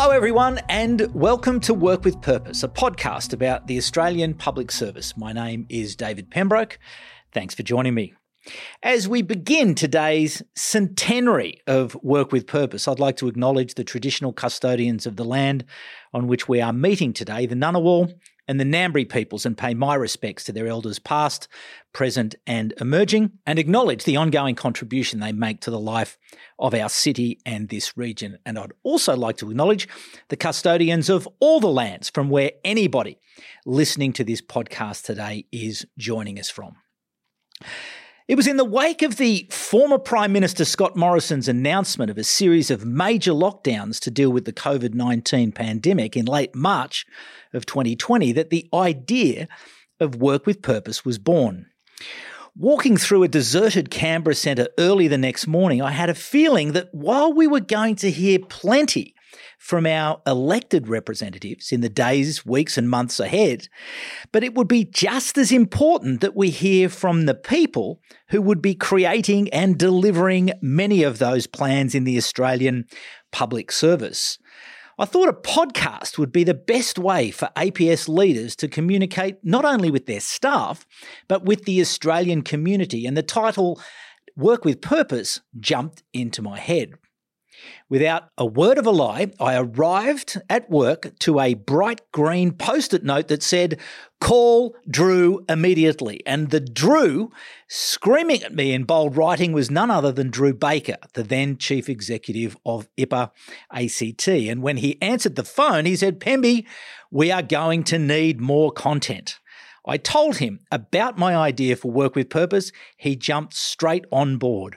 Hello everyone and welcome to Work with Purpose, a podcast about the Australian Public Service. My name is David Pembroke. Thanks for joining me. As we begin today's centenary of Work with Purpose, I'd like to acknowledge the traditional custodians of the land on which we are meeting today, the Ngunnawal and the Ngambri peoples, and pay my respects to their elders past, present and emerging, and acknowledge the ongoing contribution they make to the life of our city and this region. And I'd also like to acknowledge the custodians of all the lands from where anybody listening to this podcast today is joining us from. It was in the wake of the former Prime Minister Scott Morrison's announcement of a series of major lockdowns to deal with the COVID-19 pandemic in late March of 2020 that the idea of Work with Purpose was born. Walking through a deserted Canberra centre early the next morning, I had a feeling that while we were going to hear plenty from our elected representatives in the days, weeks and months ahead, but it would be just as important that we hear from the people who would be creating and delivering many of those plans in the Australian public service. I thought a podcast would be the best way for APS leaders to communicate not only with their staff, but with the Australian community, and the title Work with Purpose jumped into my head. Without a word of a lie, I arrived at work to a bright green post-it note that said, "Call Drew immediately." And the Drew screaming at me in bold writing was none other than Drew Baker, the then Chief Executive of IPA ACT. And when he answered the phone, he said, "Pemby, we are going to need more content." I told him about my idea for Work with Purpose. He jumped straight on board.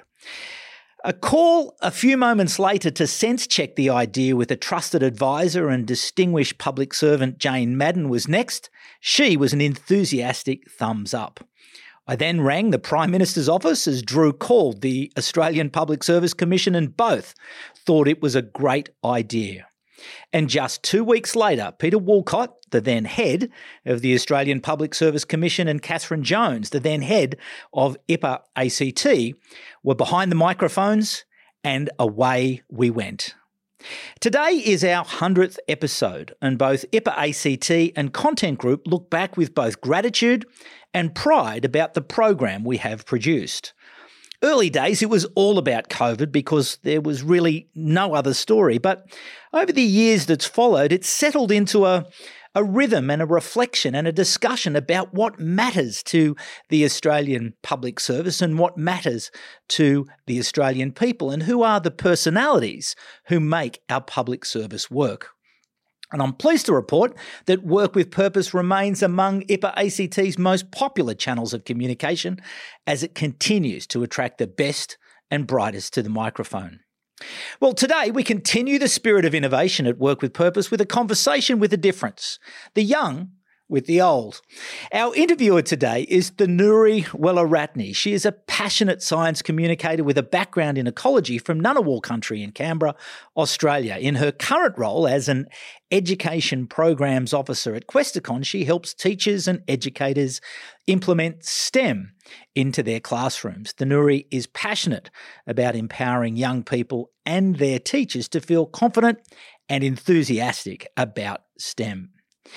A call a few moments later to sense-check the idea with a trusted advisor and distinguished public servant Jane Madden was next. She was an enthusiastic thumbs up. I then rang the Prime Minister's office as Drew called the Australian Public Service Commission, and both thought it was a great idea. And just 2 weeks later, Peter Woolcott, the then head of the Australian Public Service Commission, and Catherine Jones, the then head of IPA ACT, were behind the microphones, and away we went. Today is our 100th episode, and both IPA ACT and Content Group look back with both gratitude and pride about the program we have produced. Early days, it was all about COVID because there was really no other story. But over the years that's followed, it's settled into a rhythm and a reflection and a discussion about what matters to the Australian public service and what matters to the Australian people and who are the personalities who make our public service work. And I'm pleased to report that Work with Purpose remains among IPA ACT's most popular channels of communication as it continues to attract the best and brightest to the microphone. Well, today we continue the spirit of innovation at Work with Purpose with a conversation with a difference, the young with the old. Our interviewer today is Thanuri Wellaratne. She is a passionate science communicator with a background in ecology from Ngunnawal country in Canberra, Australia. In her current role as an education programs officer at Questacon, she helps teachers and educators implement STEM into their classrooms. Thanuri is passionate about empowering young people and their teachers to feel confident and enthusiastic about STEM.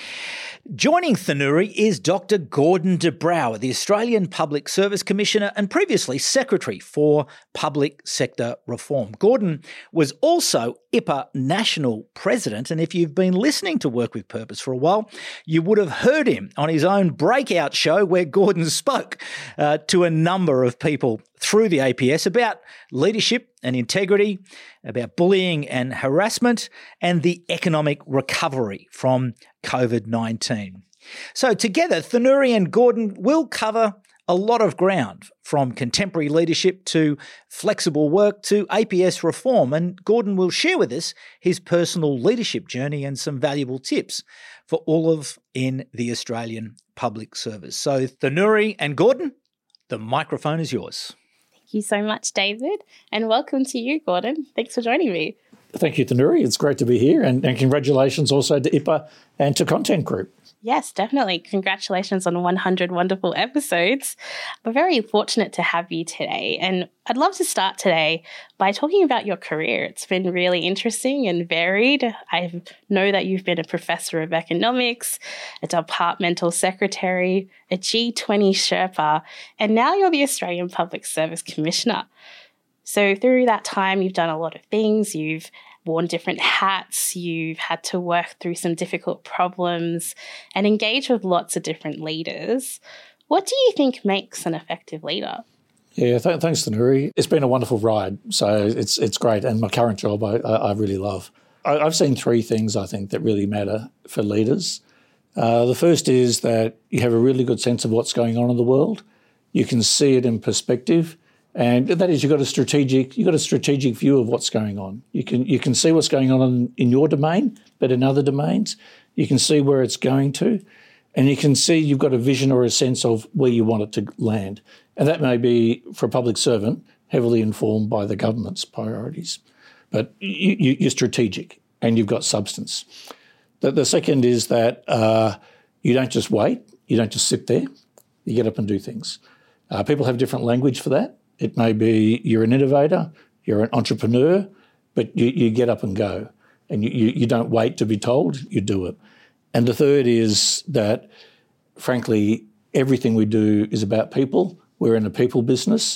Joining Thanuri is Dr. Gordon de Brouwer, the Australian Public Service Commissioner and previously Secretary for Public Sector Reform. Gordon was also IPA National President, and if you've been listening to Work with Purpose for a while, you would have heard him on his own breakout show where Gordon spoke to a number of people through the APS about leadership and integrity, about bullying and harassment, and the economic recovery from COVID-19. So together, Thanuri and Gordon will cover a lot of ground, from contemporary leadership to flexible work to APS reform, and Gordon will share with us his personal leadership journey and some valuable tips for all of in the Australian public service. So Thanuri and Gordon, the microphone is yours. Thank you so much, David, and welcome to you, Gordon. Thanks for joining me. Thank you, Thanuri. It's great to be here, and congratulations also to IPA and to Content Group. Yes, definitely. Congratulations on 100 wonderful episodes. We're very fortunate to have you today. And I'd love to start today by talking about your career. It's been really interesting and varied. I know that you've been a professor of economics, a departmental secretary, a G20 Sherpa, and now you're the Australian Public Service Commissioner. So through that time, you've done a lot of things. You've worn different hats, you've had to work through some difficult problems and engage with lots of different leaders. What do you think makes an effective leader? Yeah, thanks, Tanuri. It's been a wonderful ride, so it's great. And my current job I really love. I've seen three things, I think, that really matter for leaders. The first is that you have a really good sense of what's going on in the world. You can see it in perspective. And that is, you've got a strategic view of what's going on. You can see what's going on in your domain, but in other domains, you can see where it's going to, and you can see you've got a vision or a sense of where you want it to land. And that may be, for a public servant, heavily informed by the government's priorities. But you're strategic and you've got substance. The second is that you don't just wait, you don't just sit there, you get up and do things. People have different language for that. It may be you're an innovator, you're an entrepreneur, but you get up and go, and you don't wait to be told, you do it. And the third is that, frankly, everything we do is about people. We're in a people business,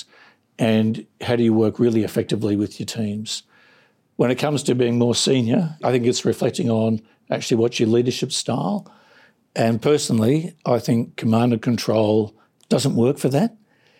and how do you work really effectively with your teams? When it comes to being more senior, I think it's reflecting on actually what's your leadership style. And personally, I think command and control doesn't work for that.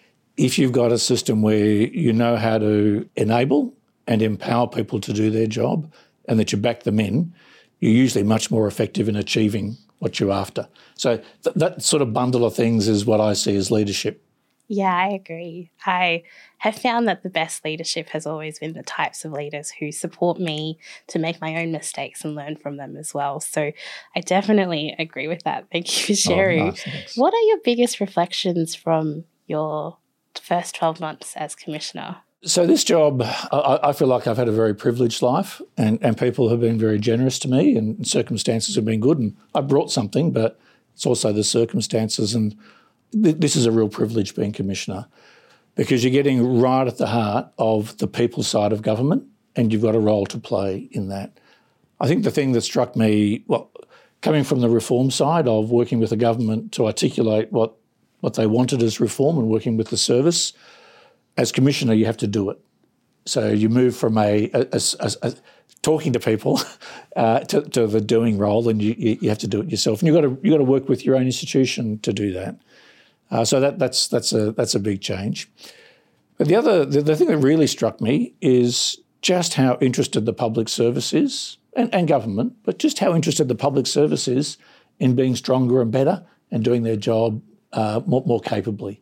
If you've got a system where you know how to enable and empower people to do their job and that you back them in, you're usually much more effective in achieving what you're after. So that sort of bundle of things is what I see as leadership. Yeah, I agree. I have found that the best leadership has always been the types of leaders who support me to make my own mistakes and learn from them as well. So I definitely agree with that. Thank you for sharing. Oh, nice, what are your biggest reflections from your first 12 months as Commissioner? So this job, I feel like I've had a very privileged life, and people have been very generous to me, and circumstances have been good, and I brought something, but it's also the circumstances, and this is a real privilege being Commissioner, because you're getting right at the heart of the people side of government, and you've got a role to play in that. I think the thing that struck me, coming from the reform side of working with the government to articulate what they wanted as reform and working with the service, as Commissioner, you have to do it. So you move from a talking to people to the doing role, and you have to do it yourself. And you've got to work with your own institution to do that. So that's a big change. But the thing that really struck me is just how interested the public service is, and government, but just how interested the public service is in being stronger and better and doing their job more capably.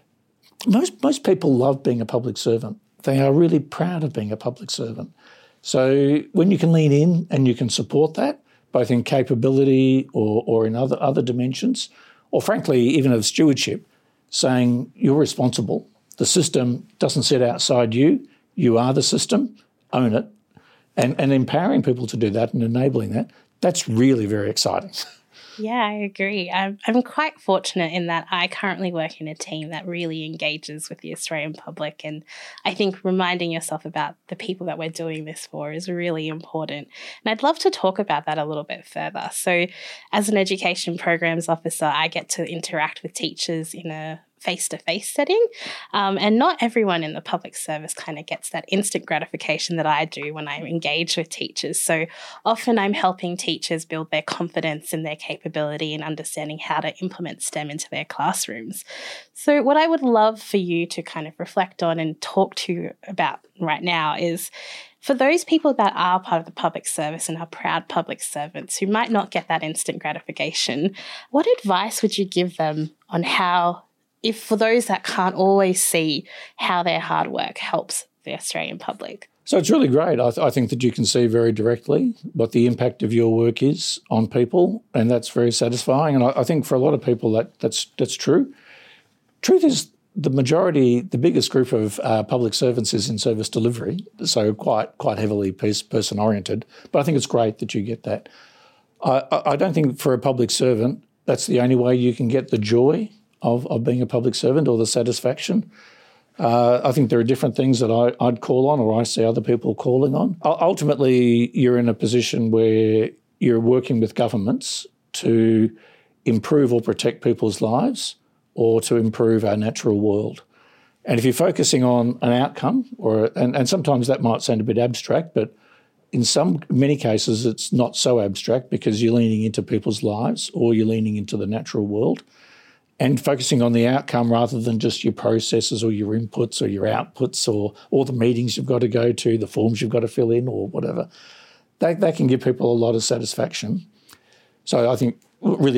Most people love being a public servant. They are really proud of being a public servant. So when you can lean in and you can support that, both in capability or in other dimensions, or frankly, even of stewardship, saying you're responsible. The system doesn't sit outside you. You are the system. Own it. And empowering people to do that and enabling that, that's really very exciting. Yeah, I agree. I'm quite fortunate in that I currently work in a team that really engages with the Australian public, and I think reminding yourself about the people that we're doing this for is really important. And I'd love to talk about that a little bit further. So as an education programs officer, I get to interact with teachers in a face-to-face setting. And not everyone in the public service kind of gets that instant gratification that I do when I engage with teachers. So often I'm helping teachers build their confidence and their capability in understanding how to implement STEM into their classrooms. So what I would love for you to kind of reflect on and talk to about right now is, for those people that are part of the public service and are proud public servants who might not get that instant gratification, what advice would you give them on how, if for those that can't always see how their hard work helps the Australian public? So it's really great. I think that you can see very directly what the impact of your work is on people, and that's very satisfying. And I think for a lot of people that's true. Truth is, the majority, the biggest group of public servants is in service delivery, so quite heavily person-oriented. But I think it's great that you get that. I don't think for a public servant, that's the only way you can get the joy of being a public servant or the satisfaction. I think there are different things that I'd call on, or I see other people calling on. Ultimately, you're in a position where you're working with governments to improve or protect people's lives or to improve our natural world. And if you're focusing on an outcome, and sometimes that might sound a bit abstract, but in many cases it's not so abstract because you're leaning into people's lives or you're leaning into the natural world and focusing on the outcome rather than just your processes or your inputs or your outputs or all the meetings you've got to go to, the forms you've got to fill in or whatever. That can give people a lot of satisfaction. So I think really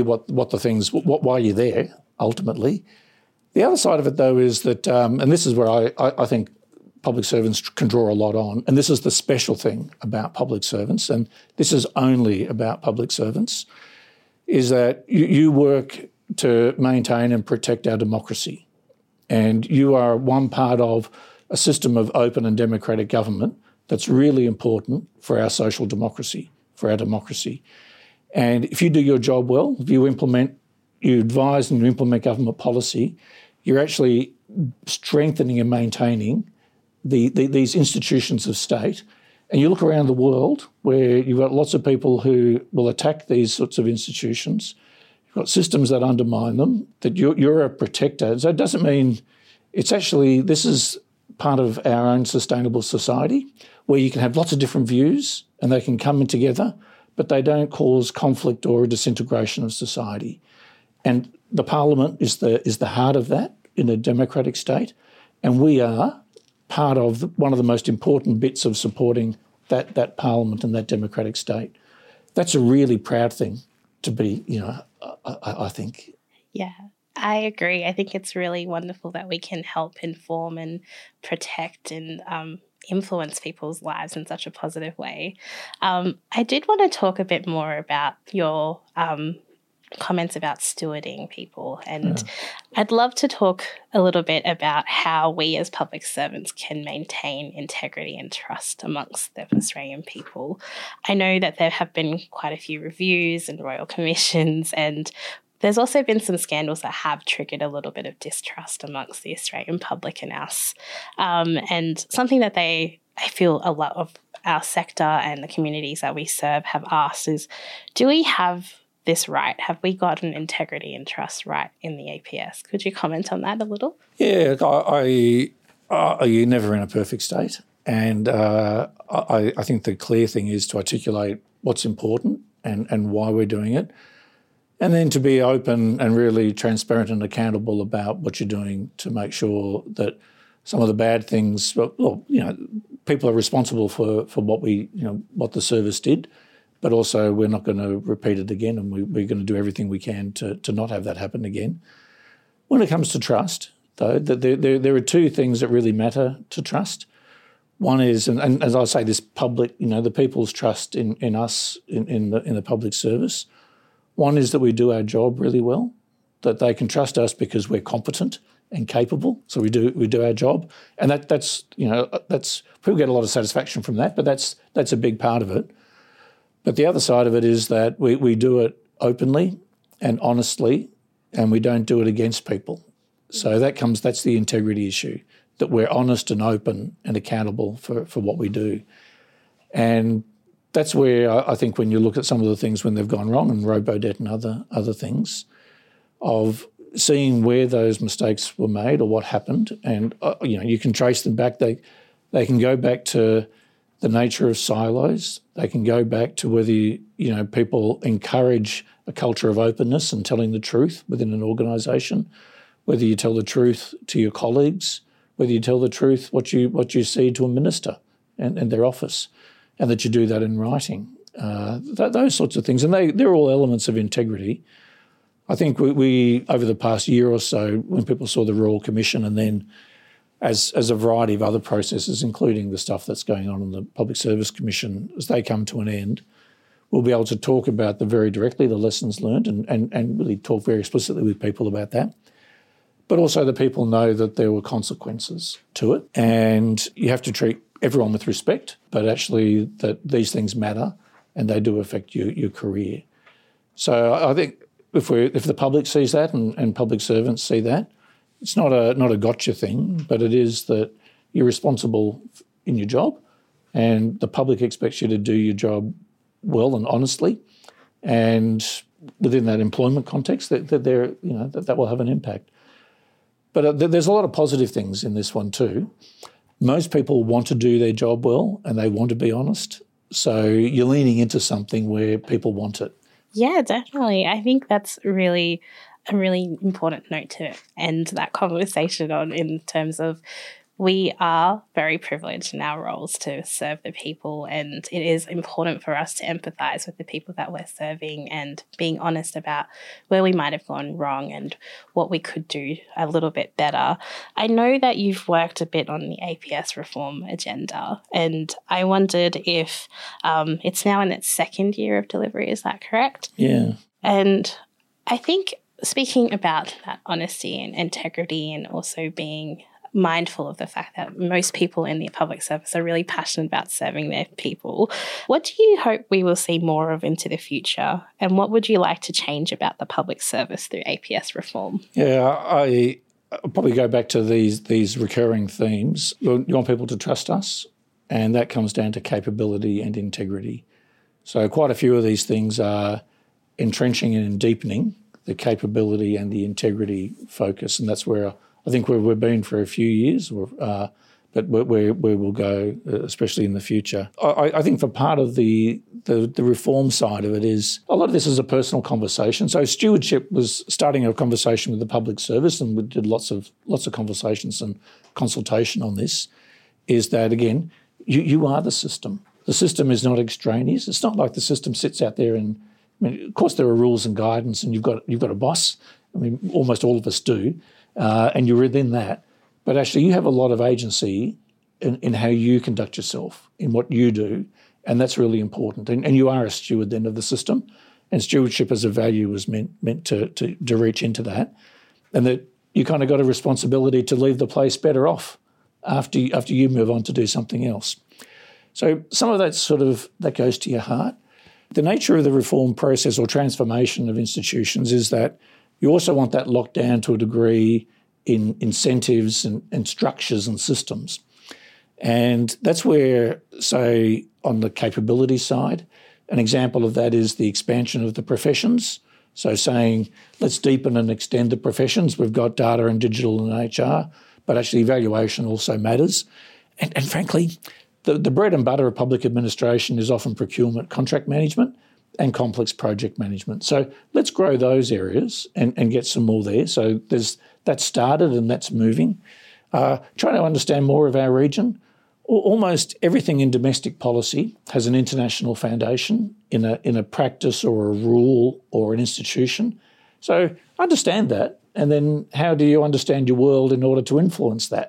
why you're there ultimately. The other side of it though is that, and this is where I think public servants can draw a lot on, and this is the special thing about public servants, and this is only about public servants, is that you work to maintain and protect our democracy. And you are one part of a system of open and democratic government that's really important for our social democracy, for our democracy. And if you do your job well, if you advise and you implement government policy, you're actually strengthening and maintaining these institutions of state. And you look around the world where you've got lots of people who will attack these sorts of institutions. You've got systems that undermine them, that you're a protector. So it doesn't mean this is part of our own sustainable society where you can have lots of different views and they can come in together, but they don't cause conflict or a disintegration of society. And the parliament is the heart of that in a democratic state, and we are part of one of the most important bits of supporting that parliament and that democratic state. That's a really proud thing to be, I think. Yeah, I agree. I think it's really wonderful that we can help inform and protect and influence people's lives in such a positive way. I did want to talk a bit more about your comments about stewarding people, and I'd love to talk a little bit about how we as public servants can maintain integrity and trust amongst the Australian people. I know that there have been quite a few reviews and royal commissions, and there's also been some scandals that have triggered a little bit of distrust amongst the Australian public and us. And something that I feel a lot of our sector and the communities that we serve have asked is, do we have this right? Have we gotten integrity and trust right in the APS? Could you comment on that a little? Yeah, you're never in a perfect state. And I think the clear thing is to articulate what's important and why we're doing it. And then to be open and really transparent and accountable about what you're doing to make sure that some of the bad things, people are responsible for what the service did, but also we're not going to repeat it again, and we're going to do everything we can to not have that happen again. When it comes to trust, though, there are two things that really matter to trust. One is, and as I say, this public, the people's trust in us in the public service. One is that we do our job really well, that they can trust us because we're competent and capable. So we do our job, and that's people get a lot of satisfaction from that, but that's a big part of it. But the other side of it is that we do it openly and honestly, and we don't do it against people. So that's the integrity issue, that we're honest and open and accountable for what we do. And that's where I think when you look at some of the things when they've gone wrong, and robo-debt and other things, of seeing where those mistakes were made or what happened, and you can trace them back. They can go back to the nature of silos. They can go back to whether people encourage a culture of openness and telling the truth within an organisation, whether you tell the truth to your colleagues, whether you tell the truth what you see to a minister and their office, and that you do that in writing. Those sorts of things, and they're all elements of integrity. I think we over the past year or so, when people saw the Royal Commission, and then as a variety of other processes, including the stuff that's going on in the Public Service Commission, as they come to an end, we'll be able to talk about very directly the lessons learned and really talk very explicitly with people about that. But also the people know that there were consequences to it, and you have to treat everyone with respect, but actually that these things matter and they do affect your career. So I think if the public sees that and public servants see that, it's not a gotcha thing, but it is that you're responsible in your job, and the public expects you to do your job well and honestly, and within that employment context, that will have an impact. But there's a lot of positive things in this one too. Most people want to do their job well and they want to be honest. So you're leaning into something where people want it. Yeah, definitely. I think that's really a really important note to end that conversation on, in terms of we are very privileged in our roles to serve the people, and it is important for us to empathise with the people that we're serving and being honest about where we might have gone wrong and what we could do a little bit better. I know that you've worked a bit on the APS reform agenda, and I wondered if it's now in its second year of delivery, is that correct? Yeah. And I think speaking about that honesty and integrity, and also being mindful of the fact that most people in the public service are really passionate about serving their people, what do you hope we will see more of into the future? And what would you like to change about the public service through APS reform? Yeah, I'll probably go back to these recurring themes. You want people to trust us, and that comes down to capability and integrity. So quite a few of these things are entrenching and deepening the capability and the integrity focus, and that's where I think we've been for a few years, but where we'll go, especially in the future. I think for part of the reform side of it is a lot of this is a personal conversation. So stewardship was starting a conversation with the public service, and we did lots of conversations and consultation on this. Is that again, you are the system. The system is not extraneous. It's not like the system sits out there and, I mean, of course there are rules and guidance, and you've got a boss. I mean, almost all of us do. And you're within that. But actually you have a lot of agency in how you conduct yourself, in what you do, and that's really important. And you are a steward then of the system, and stewardship as a value was meant to reach into that, and that you kind of got a responsibility to leave the place better off after you move on to do something else. So some of that goes to your heart. The nature of the reform process or transformation of institutions is that you also want that locked down to a degree in incentives and structures and systems. And that's where, say, on the capability side, an example of that is the expansion of the professions. So saying, let's deepen and extend the professions. We've got data and digital and HR, but actually evaluation also matters. And frankly, the bread and butter of public administration is often procurement, contract management, and complex project management. So let's grow those areas and get some more there. So that's started and that's moving. Trying to understand more of our region. Almost everything in domestic policy has an international foundation in a practice or a rule or an institution. So understand that, and then how do you understand your world in order to influence that?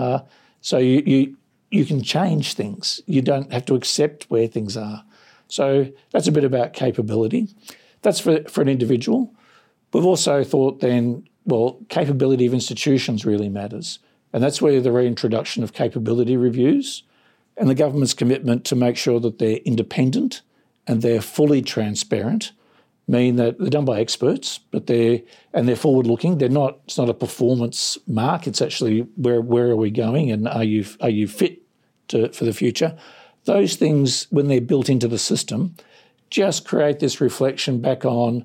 So you can change things. You don't have to accept where things are. So that's a bit about capability. That's for an individual. We've also thought then, well, capability of institutions really matters. And that's where the reintroduction of capability reviews and the government's commitment to make sure that they're independent and they're fully transparent mean that they're done by experts, but they're forward-looking. It's not a performance mark. It's actually where are we going, and are you fit for the future? Those things, when they're built into the system, just create this reflection back on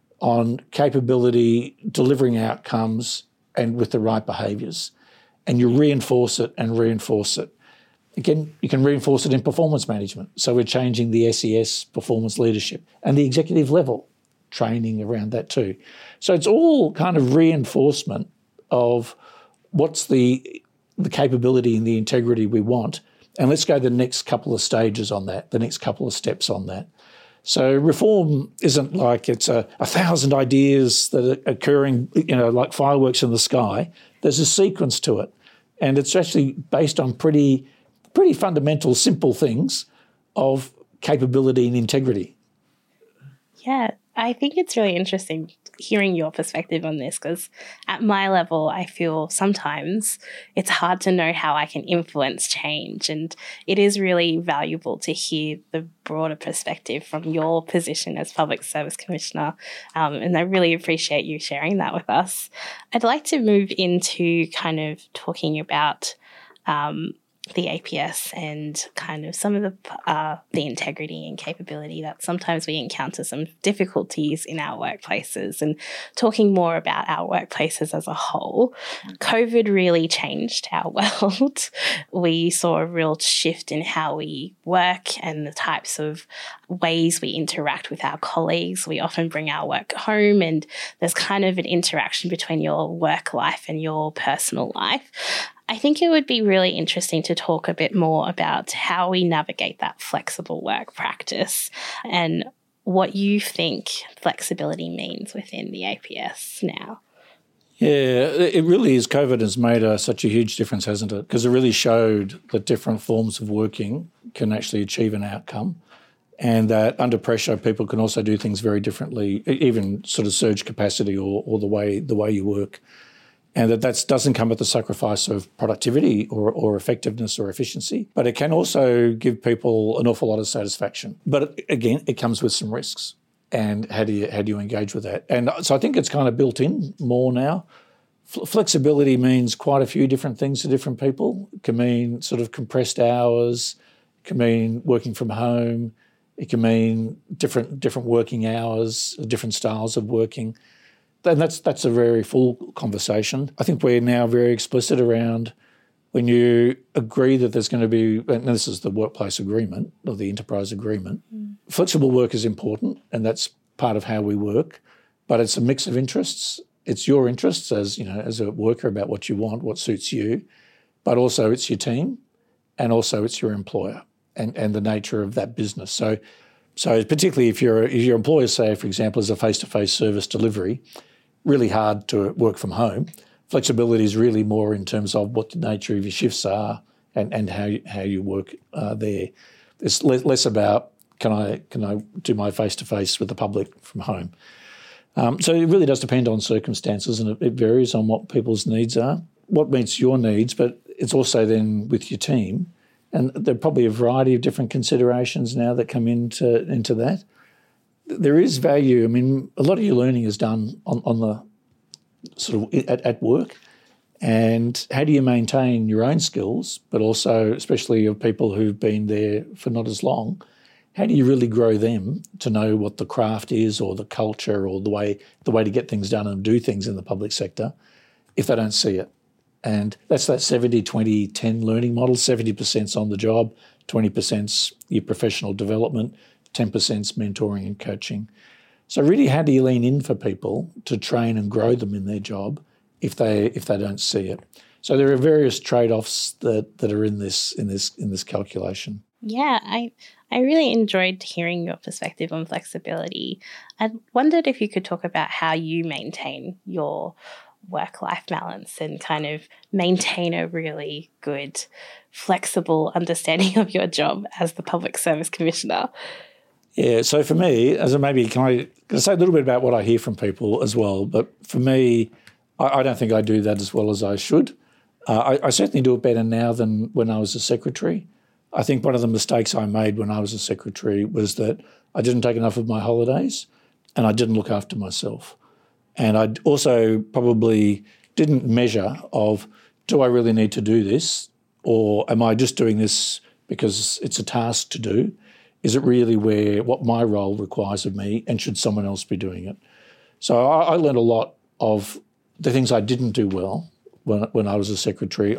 capability, delivering outcomes, and with the right behaviours. And you reinforce it and reinforce it. Again, you can reinforce it in performance management. So we're changing the SES, performance leadership, and the executive level training around that too. So it's all kind of reinforcement of what's the capability and the integrity we want. And let's go the next couple of stages on that, the next couple of steps on that. So reform isn't like it's 1,000 ideas that are occurring, like fireworks in the sky. There's a sequence to it. And it's actually based on pretty fundamental, simple things of capability and integrity. Yeah, I think it's really interesting hearing your perspective on this, because at my level, I feel sometimes it's hard to know how I can influence change. And it is really valuable to hear the broader perspective from your position as Public Service Commissioner. And I really appreciate you sharing that with us. I'd like to move into kind of talking about the APS and kind of some of the integrity and capability that sometimes we encounter some difficulties in our workplaces, and talking more about our workplaces as a whole. COVID really changed our world. We saw a real shift in how we work and the types of ways we interact with our colleagues. We often bring our work home, and there's kind of an interaction between your work life and your personal life. I think it would be really interesting to talk a bit more about how we navigate that flexible work practice and what you think flexibility means within the APS now. Yeah, it really is. COVID has made such a huge difference, hasn't it? Because it really showed that different forms of working can actually achieve an outcome, and that under pressure people can also do things very differently, even sort of surge capacity or the way you work. And that doesn't come at the sacrifice of productivity or effectiveness or efficiency, but it can also give people an awful lot of satisfaction. But again, it comes with some risks. And how do you engage with that? And so I think it's kind of built in more now. Flexibility means quite a few different things to different people. It can mean sort of compressed hours. It can mean working from home. It can mean different working hours, different styles of working. And that's a very full conversation. I think we're now very explicit around when you agree that there's going to be, and this is the workplace agreement or the enterprise agreement, flexible work is important, and that's part of how we work, but it's a mix of interests. It's your interests as a worker about what you want, what suits you, but also it's your team, and also it's your employer and the nature of that business. So particularly if your employer, say, for example, is a face-to-face service delivery, really hard to work from home. Flexibility is really more in terms of what the nature of your shifts are and how you work there. It's less about can I do my face-to-face with the public from home. So it really does depend on circumstances, and it varies on what people's needs are, what meets your needs, but it's also then with your team. And there are probably a variety of different considerations now that come into that. There is value. I mean, a lot of your learning is done on the sort of at work, and how do you maintain your own skills, but also, especially of people who've been there for not as long, how do you really grow them to know what the craft is or the culture or the way to get things done and do things in the public sector if they don't see it? And that's that 70-20-10 learning model. 70%'s on the job, 20%'s your professional development, 10%'s mentoring and coaching. So really, how do you lean in for people to train and grow them in their job if they don't see it? So there are various trade-offs that are in this calculation. Yeah, I really enjoyed hearing your perspective on flexibility. I wondered if you could talk about how you maintain your work-life balance and kind of maintain a really good, flexible understanding of your job as the Public Service Commissioner. Yeah, so for me, can I say a little bit about what I hear from people as well? But for me, I don't think I do that as well as I should. I certainly do it better now than when I was a secretary. I think one of the mistakes I made when I was a secretary was that I didn't take enough of my holidays and I didn't look after myself. And I also probably didn't measure of, do I really need to do this, or am I just doing this because it's a task to do? Is it really what my role requires of me, and should someone else be doing it? So I learned a lot of the things I didn't do well when I was a secretary.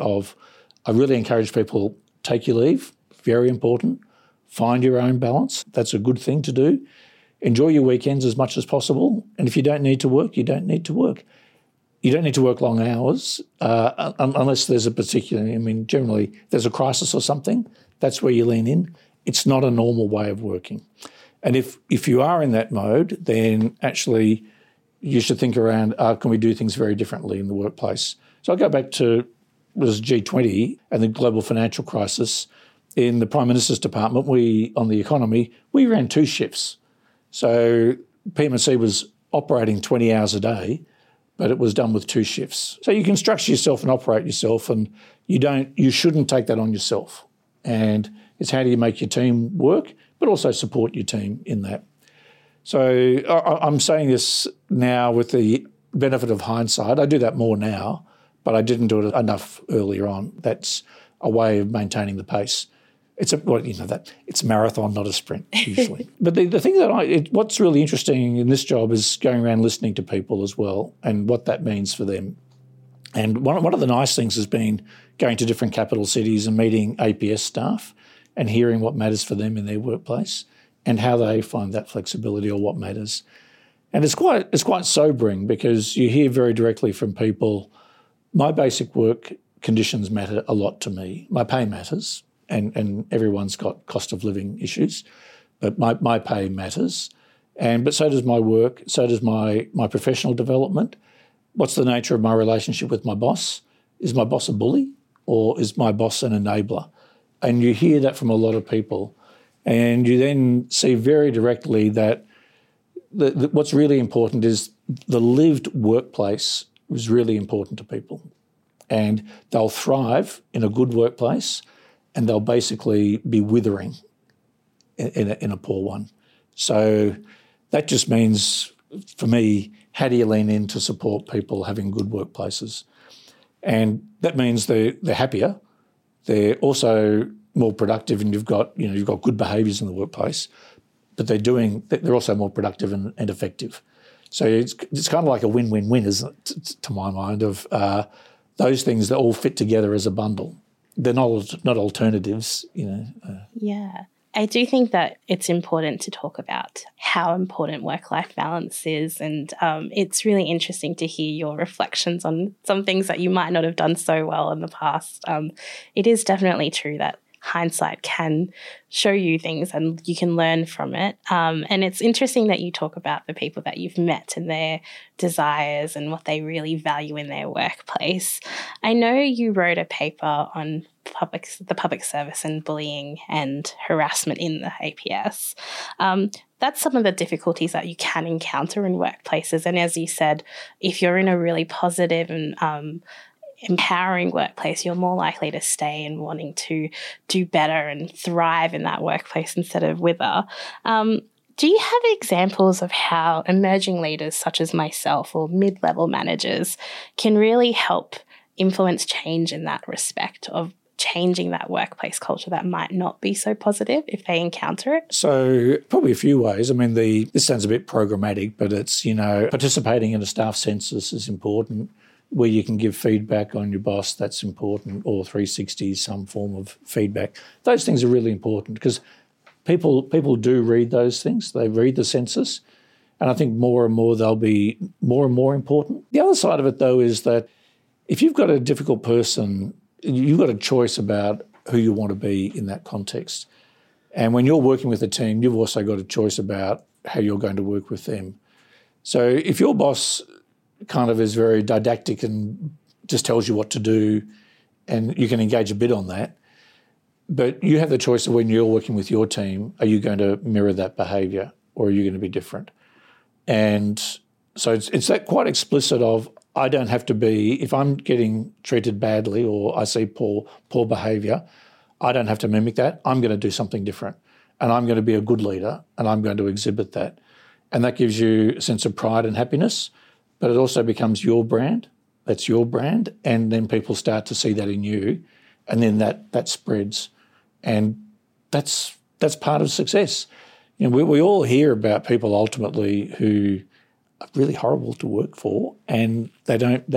I really encourage people, take your leave, very important. Find your own balance. That's a good thing to do. Enjoy your weekends as much as possible. And if you don't need to work, you don't need to work. You don't need to work long hours unless there's generally there's a crisis or something. That's where you lean in. It's not a normal way of working. And if you are in that mode, then actually you should think around, can we do things very differently in the workplace? So I'll go back to G20 and the global financial crisis. In the Prime Minister's department, on the economy, we ran 2 shifts. So PMC was operating 20 hours a day, but it was done with 2 shifts. So you can structure yourself and operate yourself, and you shouldn't take that on yourself. And it's how do you make your team work, but also support your team in that. So I'm saying this now with the benefit of hindsight. I do that more now, but I didn't do it enough earlier on. That's a way of maintaining the pace. It's a marathon, not a sprint usually. But the thing that what's really interesting in this job is going around listening to people as well and what that means for them. And one of the nice things has been going to different capital cities and meeting APS staff and hearing what matters for them in their workplace and how they find that flexibility or what matters. And it's quite sobering because you hear very directly from people, my basic work conditions matter a lot to me. My pay matters, and everyone's got cost of living issues, but my pay matters. But so does my work, so does my professional development. What's the nature of my relationship with my boss? Is my boss a bully or is my boss an enabler? And you hear that from a lot of people. And you then see very directly that what's really important is the lived workplace is really important to people. And they'll thrive in a good workplace and they'll basically be withering in a poor one. So that just means, for me, how do you lean in to support people having good workplaces? And that means they're happier. They're also more productive, and you've got good behaviours in the workplace, but they're also more productive and effective. So it's kind of like a win-win-win, isn't it, to my mind, of those things that all fit together as a bundle. They're not alternatives, Yeah. I do think that it's important to talk about how important work-life balance is, and it's really interesting to hear your reflections on some things that you might not have done so well in the past. It is definitely true that hindsight can show you things and you can learn from it. And it's interesting that you talk about the people that you've met and their desires and what they really value in their workplace. I know you wrote a paper on the public service and bullying and harassment in the APS. That's some of the difficulties that you can encounter in workplaces. And as you said, if you're in a really positive and empowering workplace, you're more likely to stay and wanting to do better and thrive in that workplace instead of wither. Do you have examples of how emerging leaders such as myself or mid-level managers can really help influence change in that respect of changing that workplace culture that might not be so positive if they encounter it? So probably a few ways. I mean, this sounds a bit programmatic, but it's, participating in a staff census is important. Where you can give feedback on your boss, that's important, or 360, some form of feedback. Those things are really important because people do read those things. They read the census, and I think more and more they'll be more and more important. The other side of it, though, is that if you've got a difficult person, you've got a choice about who you want to be in that context. And when you're working with a team, you've also got a choice about how you're going to work with them. So if your boss kind of is very didactic and just tells you what to do, and you can engage a bit on that, but you have the choice of when you're working with your team, are you going to mirror that behaviour or are you going to be different? And so it's that quite explicit of, I don't have to be, if I'm getting treated badly or I see poor behaviour, I don't have to mimic that. I'm going to do something different and I'm going to be a good leader and I'm going to exhibit that. And that gives you a sense of pride and happiness, but it also becomes your brand. That's your brand. And then people start to see that in you. And then that spreads. And that's part of success. We all hear about people ultimately who are really horrible to work for and they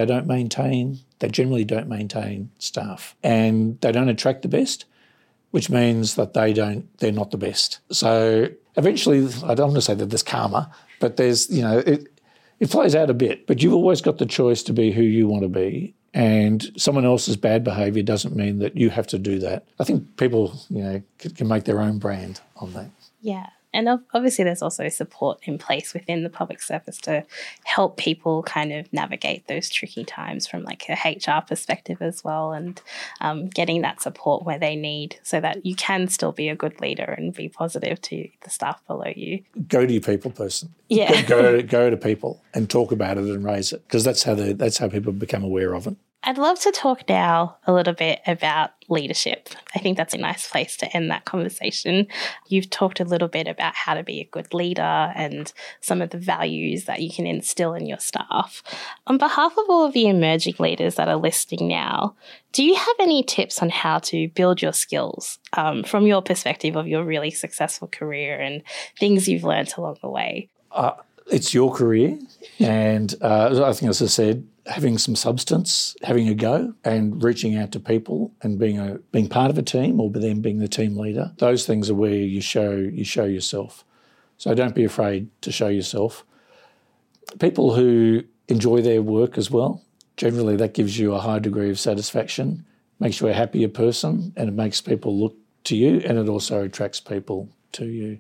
generally don't maintain staff. And they don't attract the best, which means that they're not the best. So eventually, I don't want to say that there's karma, but there's, it plays out a bit, but you've always got the choice to be who you want to be, and someone else's bad behaviour doesn't mean that you have to do that. I think people, can make their own brand on that. Yeah, And obviously there's also support in place within the public service to help people kind of navigate those tricky times from like a HR perspective as well, and getting that support where they need so that you can still be a good leader and be positive to the staff below you. Go to your people person. Yeah. Go to people and talk about it and raise it, because that's how people become aware of it. I'd love to talk now a little bit about leadership. I think that's a nice place to end that conversation. You've talked a little bit about how to be a good leader and some of the values that you can instill in your staff. On behalf of all of the emerging leaders that are listening now, do you have any tips on how to build your skills from your perspective of your really successful career and things you've learned along the way? It's your career, and I think, as I said, having some substance, having a go, and reaching out to people, and being part of a team, or then being the team leader. Those things are where you show yourself. So don't be afraid to show yourself. People who enjoy their work as well, generally that gives you a high degree of satisfaction, makes you a happier person, and it makes people look to you, and it also attracts people to you.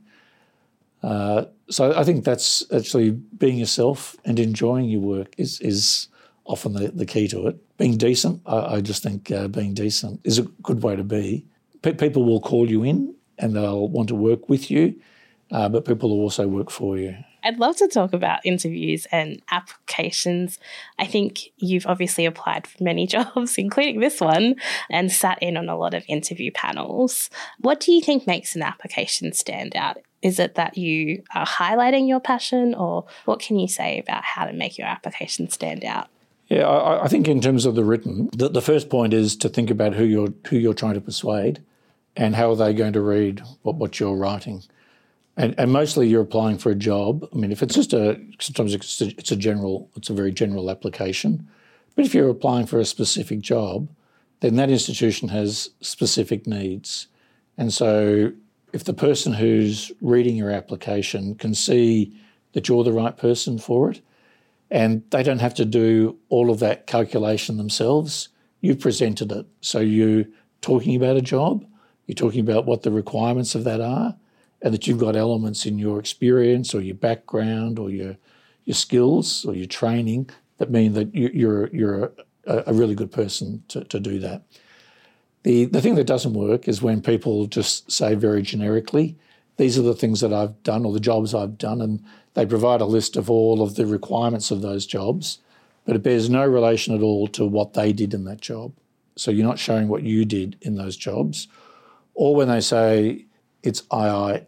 So I think that's actually being yourself and enjoying your work is often the key to it. Being decent, I just think being decent is a good way to be. People will call you in and they'll want to work with you, but people will also work for you. I'd love to talk about interviews and applications. I think you've obviously applied for many jobs, including this one, and sat in on a lot of interview panels. What do you think makes an application stand out? Is it that you are highlighting your passion, or what can you say about how to make your application stand out? Yeah, I think in terms of the written, the first point is to think about who you're trying to persuade and how are they going to read what you're writing. And mostly you're applying for a job. I mean, if it's just sometimes it's a very general application. But if you're applying for a specific job, then that institution has specific needs. And so if the person who's reading your application can see that you're the right person for it, and they don't have to do all of that calculation themselves, you've presented it. So you're talking about a job, you're talking about what the requirements of that are, and that you've got elements in your experience or your background or your skills or your training that mean that you're a really good person to do that. The thing that doesn't work is when people just say very generically, these are the things that I've done or the jobs I've done, and they provide a list of all of the requirements of those jobs, but it bears no relation at all to what they did in that job. So you're not showing what you did in those jobs. Or when they say it's I,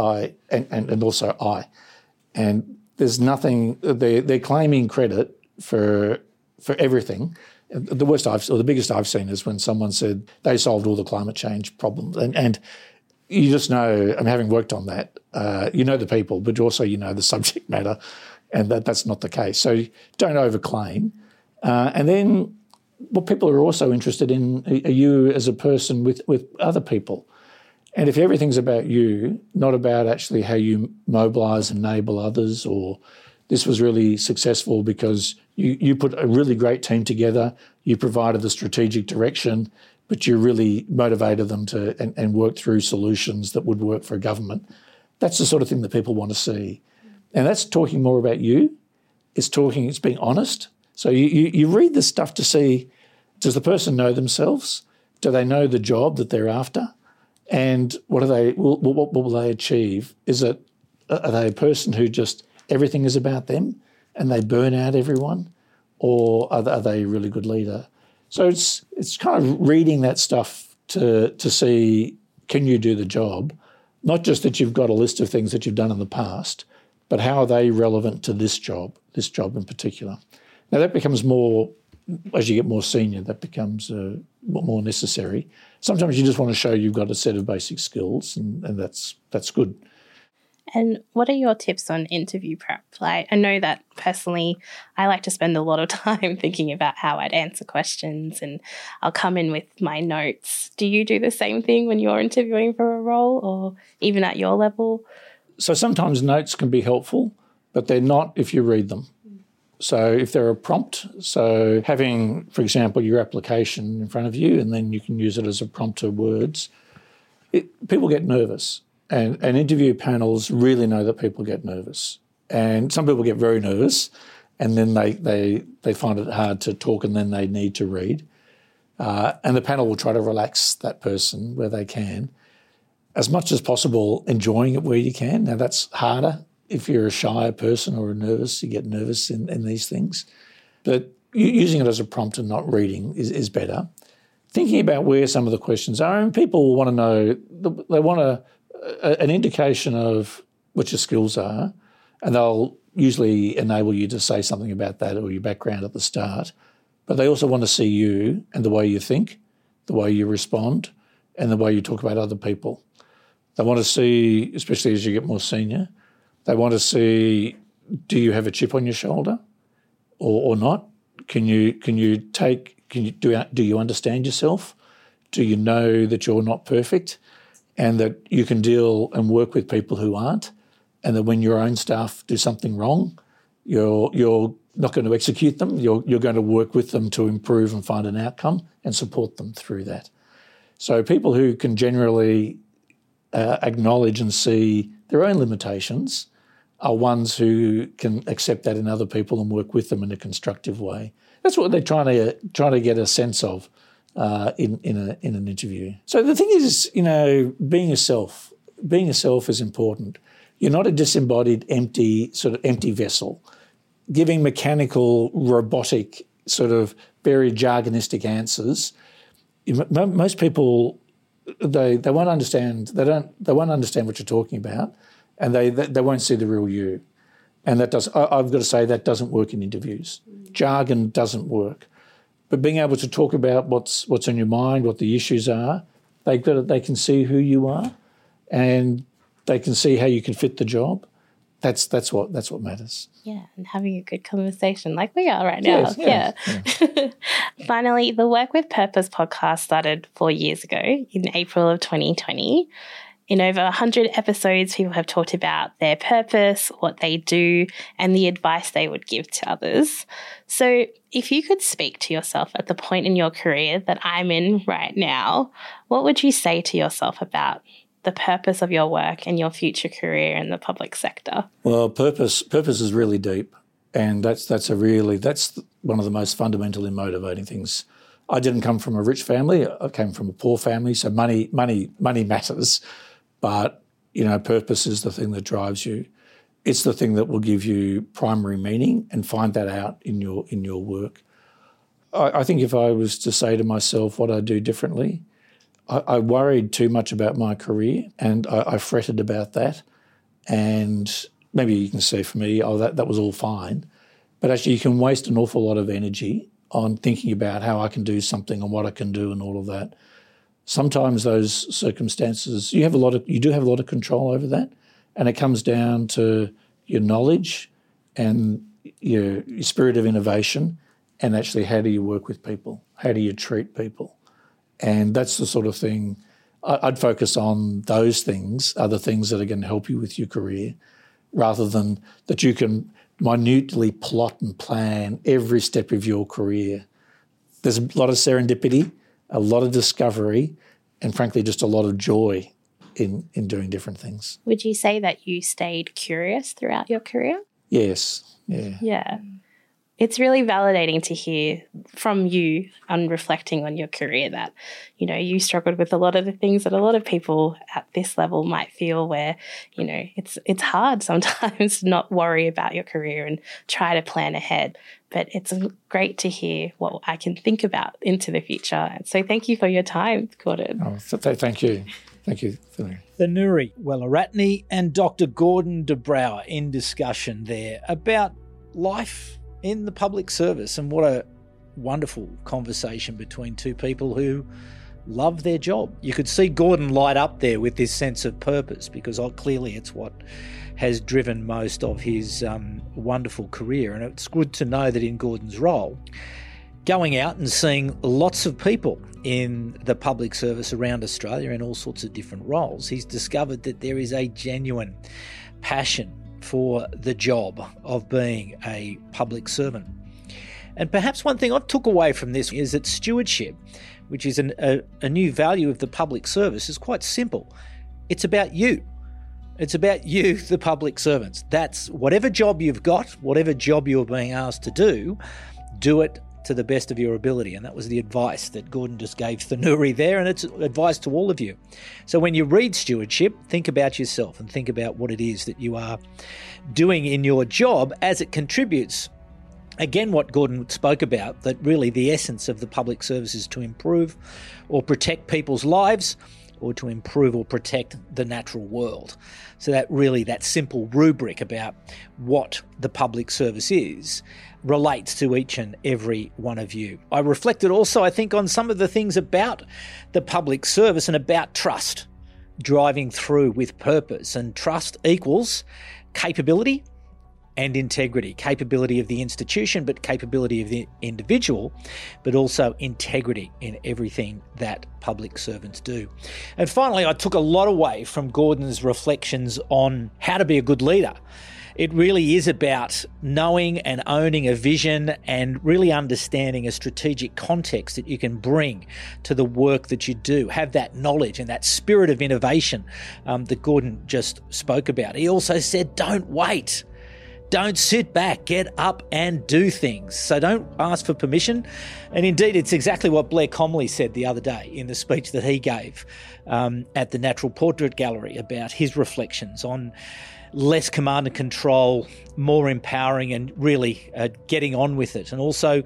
and also I. And there's nothing, they're claiming credit for everything. The biggest I've seen is when someone said they solved all the climate change problems. And you just know, and having worked on that, you know the people, but also you know the subject matter, and that's not the case. So don't overclaim. And then what people are also interested in are you as a person with other people. And if everything's about you, not about actually how you mobilise and enable others, or this was really successful because you put a really great team together, you provided the strategic direction, but you really motivated them to and worked through solutions that would work for a government. That's the sort of thing that people want to see. And that's talking more about you. It's being honest. So you read this stuff to see, does the person know themselves? Do they know the job that they're after? And what will they achieve? Are they a person who just everything is about them and they burn out everyone, or are they a really good leader? So it's kind of reading that stuff to see, can you do the job? Not just that you've got a list of things that you've done in the past, but how are they relevant to this job in particular? Now that becomes more, as you get more senior, that becomes more necessary. Sometimes you just want to show you've got a set of basic skills, and that's good. And what are your tips on interview prep? Like, I know that personally, I like to spend a lot of time thinking about how I'd answer questions, and I'll come in with my notes. Do you do the same thing when you're interviewing for a role, or even at your level? So sometimes notes can be helpful, but they're not if you read them. So if they're a prompt, so having, for example, your application in front of you and then you can use it as a prompt to words, people get nervous. And interview panels really know that people get nervous. And some people get very nervous and then they find it hard to talk and then they need to read. And the panel will try to relax that person where they can. As much as possible, enjoying it where you can. Now, that's harder. If you're a shy person or nervous, you get nervous in these things. But using it as a prompt and not reading is better. Thinking about where some of the questions are, and people want to know, they want an indication of what your skills are, and they'll usually enable you to say something about that or your background at the start. But they also want to see you and the way you think, the way you respond, and the way you talk about other people. They want to see, especially as you get more senior, they want to see, do you have a chip on your shoulder or not? Do you understand yourself? Do you know that you're not perfect and that you can deal and work with people who aren't, and that when your own staff do something wrong, you're not going to execute them, you're going to work with them to improve and find an outcome and support them through that. So people who can generally acknowledge and see their own limitations are ones who can accept that in other people and work with them in a constructive way. That's what they're trying to get a sense of in an interview. So the thing is, being yourself is important. You're not a disembodied, empty vessel. Giving mechanical, robotic, sort of very jargonistic answers, most people they won't understand. They won't understand what you're talking about, and they won't see the real you. And I've got to say that doesn't work in interviews. Jargon doesn't work. But being able to talk about what's on your mind, what the issues are, they can see who you are, and they can see how you can fit the job. That's what matters. Yeah, and having a good conversation like we are right now. Yes. Yeah. Finally, the Work with Purpose podcast started 4 years ago in April of 2020. In over 100 episodes, people have talked about their purpose, what they do, and the advice they would give to others. So if you could speak to yourself at the point in your career that I'm in right now, what would you say to yourself about the purpose of your work and your future career in the public sector? Well, purpose is really deep, and that's one of the most fundamental and motivating things. I didn't come from a rich family. I came from a poor family, so money matters. But, purpose is the thing that drives you. It's the thing that will give you primary meaning, and find that out in your work. I think if I was to say to myself what I'd do differently, I worried too much about my career, and I fretted about that. And maybe you can say for me, that was all fine. But actually you can waste an awful lot of energy on thinking about how I can do something and what I can do and all of that. Sometimes those circumstances, you do have a lot of control over that, and it comes down to your knowledge and your spirit of innovation, and actually how do you work with people? How do you treat people? And that's the sort of thing I'd focus on. Those things are the things that are going to help you with your career, rather than that you can minutely plot and plan every step of your career. There's a lot of serendipity, a lot of discovery, and frankly, just a lot of joy in doing different things. Would you say that you stayed curious throughout your career? Yes, yeah. Yeah. It's really validating to hear from you on reflecting on your career that, you struggled with a lot of the things that a lot of people at this level might feel, where, it's hard sometimes to not worry about your career and try to plan ahead. But it's great to hear what I can think about into the future. And so thank you for your time, Gordon. Oh, thank you. Thank you. The Nuri Wellaratne and Dr. Gordon de Brouwer in discussion there about life in the public service, and what a wonderful conversation between two people who love their job. You could see Gordon light up there with this sense of purpose, because clearly it's what has driven most of his wonderful career. And it's good to know that in Gordon's role, going out and seeing lots of people in the public service around Australia in all sorts of different roles, he's discovered that there is a genuine passion for the job of being a public servant. And perhaps one thing I took away from this is that stewardship, which is a new value of the public service, is quite simple. It's about you. It's about you, the public servants. That's whatever job you've got, whatever job you're being asked to do it to the best of your ability. And that was the advice that Gordon just gave Thanuri there, and it's advice to all of you. So when you read stewardship, think about yourself and think about what it is that you are doing in your job as it contributes. Again, what Gordon spoke about, that really the essence of the public service is to improve or protect people's lives, or to improve or protect the natural world. So that simple rubric about what the public service is relates to each and every one of you. I reflected also, I think, on some of the things about the public service and about trust, driving through with purpose. And trust equals capability and integrity. Capability of the institution, but capability of the individual, but also integrity in everything that public servants do. And finally, I took a lot away from Gordon's reflections on how to be a good leader. It really is about knowing and owning a vision and really understanding a strategic context that you can bring to the work that you do. Have that knowledge and that spirit of innovation that Gordon just spoke about. He also said, don't wait. Don't sit back, get up and do things. So don't ask for permission. And indeed, it's exactly what Blair Comley said the other day in the speech that he gave at the Natural Portrait Gallery about his reflections on less command and control, more empowering, and really getting on with it. And also,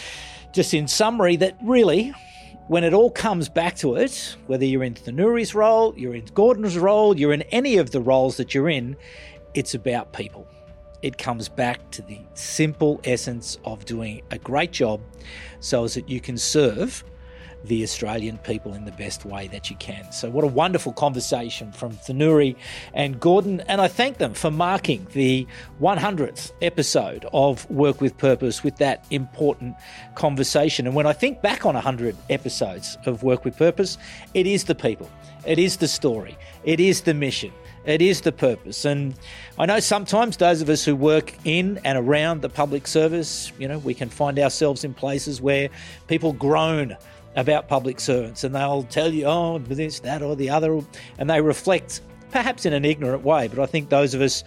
just in summary, that really, when it all comes back to it, whether you're in Thanuri's role, you're in Gordon's role, you're in any of the roles that you're in, it's about people. It comes back to the simple essence of doing a great job so as that you can serve the Australian people in the best way that you can. So what a wonderful conversation from Thanuri and Gordon, and I thank them for marking the 100th episode of Work with Purpose with that important conversation. And when I think back on 100 episodes of Work with Purpose, it is the people, it is the story, it is the mission, it is the purpose. And I know sometimes those of us who work in and around the public service, we can find ourselves in places where people groan about public servants and they'll tell you, oh, this, that or the other, and they reflect perhaps in an ignorant way. But I think those of us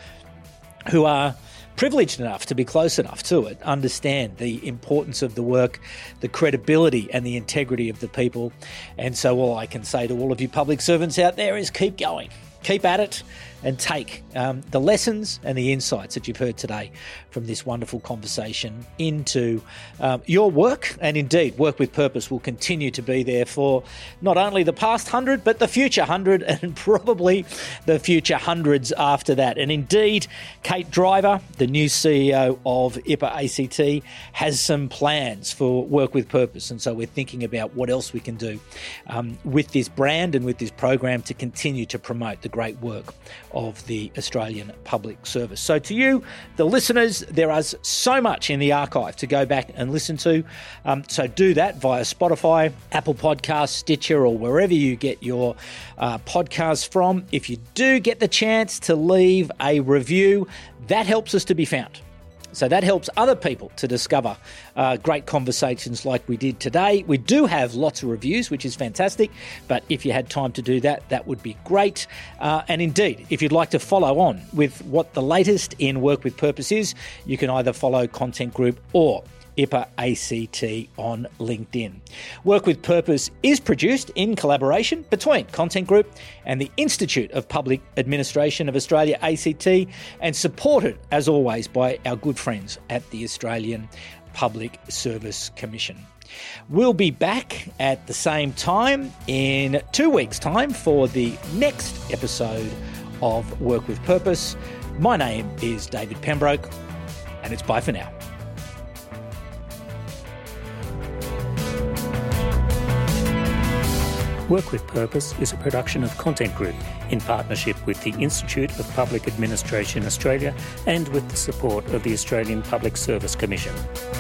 who are privileged enough to be close enough to it understand the importance of the work, the credibility and the integrity of the people. And so all I can say to all of you public servants out there is keep going. Keep at it and take the lessons and the insights that you've heard today from this wonderful conversation into your work. And indeed, Work with Purpose will continue to be there for not only the past 100, but the future 100 and probably the future hundreds after that. And indeed, Kate Driver, the new CEO of IPA ACT, has some plans for Work with Purpose. And so we're thinking about what else we can do with this brand and with this program to continue to promote the great work of the Australian Public Service. So to you, the listeners, there is so much in the archive to go back and listen to. So do that via Spotify, Apple Podcasts, Stitcher, or wherever you get your podcasts from. If you do get the chance to leave a review, that helps us to be found. So that helps other people to discover great conversations like we did today. We do have lots of reviews, which is fantastic. But if you had time to do that, that would be great. And indeed, if you'd like to follow on with what the latest in Work with Purpose is, you can either follow Content Group or IPA ACT on LinkedIn. Work with Purpose is produced in collaboration between Content Group and the Institute of Public Administration of Australia, ACT, and supported, as always, by our good friends at the Australian Public Service Commission. We'll be back at the same time in 2 weeks' time for the next episode of Work with Purpose. My name is David Pembroke, and it's bye for now. Work with Purpose is a production of Content Group in partnership with the Institute of Public Administration Australia and with the support of the Australian Public Service Commission.